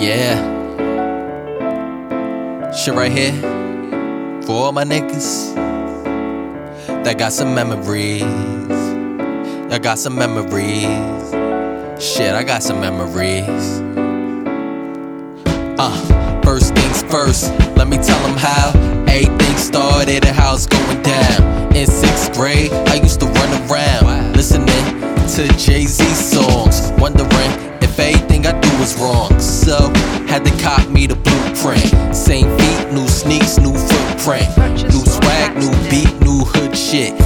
Yeah. Shit right here for all my niggas that got some memories. I got some memories. Shit, I got some memories. First things first, let me tell them how everything started and how it's going down. In 6th grade, I used to run around listening to Jay-Z songs, wondering if everything I do was wrong. So, had to cop me the blueprint. Same feet, new sneaks, new footprint. New swag, new beat, new hood shit.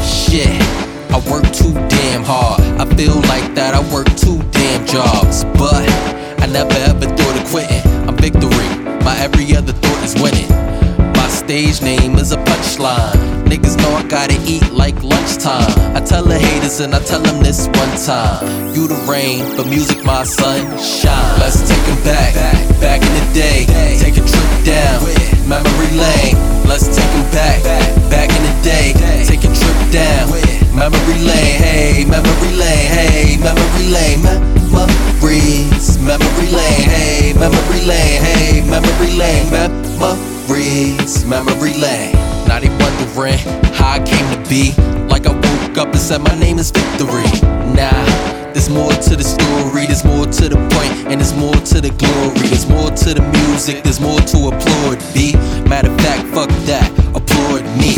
I work too damn hard. I feel like that I work two damn jobs, but I never ever thought of quitting. I'm victory, my every other thought is winning. My stage name is a punchline. Niggas know I gotta eat like lunchtime. I tell the haters and I tell them this one time: you the rain, but music my sunshine. Let's take them back in the day. Take a trip down memory lane. Let's take them back in the day. Take a trip down memory lane. Hey, memory lane. Hey, memory lane. Memories, memory lane. Hey, memory lane. Hey, memory lane. Memories, memory lane. Now they wondering how I came to be. Like I woke up and said my name is Victory. Nah, there's more to the story, there's more to the point, and there's more to the glory. There's more to the music, there's more to applaud, B. Matter of fact, fuck that, applaud me.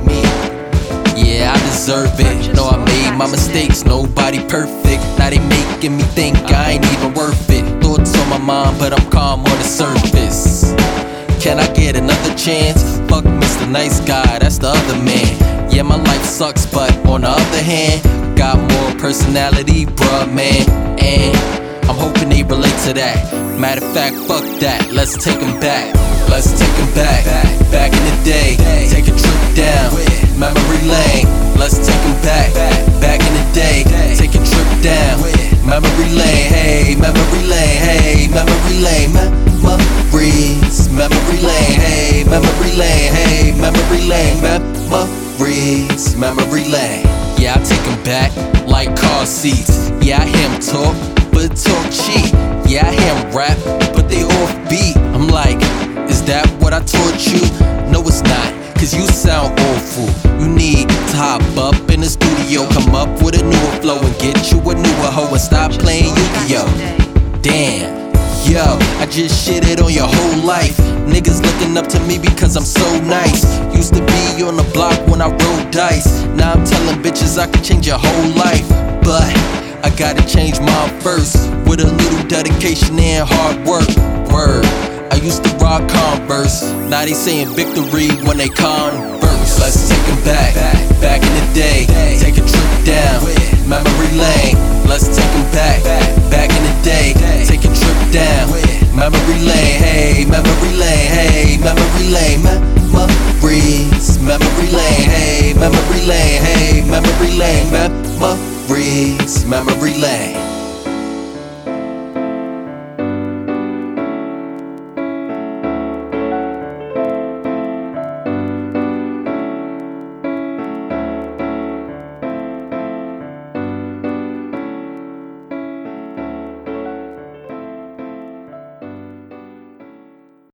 Yeah, I deserve it. No, I made my mistakes, nobody perfect. Now they making me think I ain't even worth it. Thoughts on my mind, but I'm calm on the surface. Can I get another chance? Fuck Mr. Nice Guy, that's the other man. Yeah, my life sucks, but on the other hand, got more personality, bruh, man. And I'm hoping they relate to that. Matter of fact, fuck that, let's take them back. Let's take them back in the day. Take a trip down memory lane. Let's take them back in the day. Take a trip down memory lane. Hey, memory lane. Hey, memory lane. Memories, memory lane. Hey, memory lane. Hey, memory lane. Memories, memory lane. Yeah, I take them back like car seats. Yeah, I hear him talk, but talk cheap. Yeah, I hear him rap, but they off beat. I'm like, is that what I taught you? No, it's not, cause you sound awful. You need to hop up in the studio, come up with a newer flow and get you a newer hoe and stop playing Yu-Gi-Oh! Damn. Yo, I just shitted on your whole life. Niggas looking up to me because I'm so nice. Used to be on the block when I rolled dice. Now I'm telling bitches I can change your whole life, but I gotta change mine first, with a little dedication and hard work. Word, I used to rock Converse. Now they saying Victory when they converse. Let's take them back in the day. Take a trip down memory lane. Let's take them back in the day. Take a trip down memory lane. Hey, memory lane. Hey, memory lane. Memories, memory lane. Hey, memory lane. Hey, memory lane. Memories, memory lane.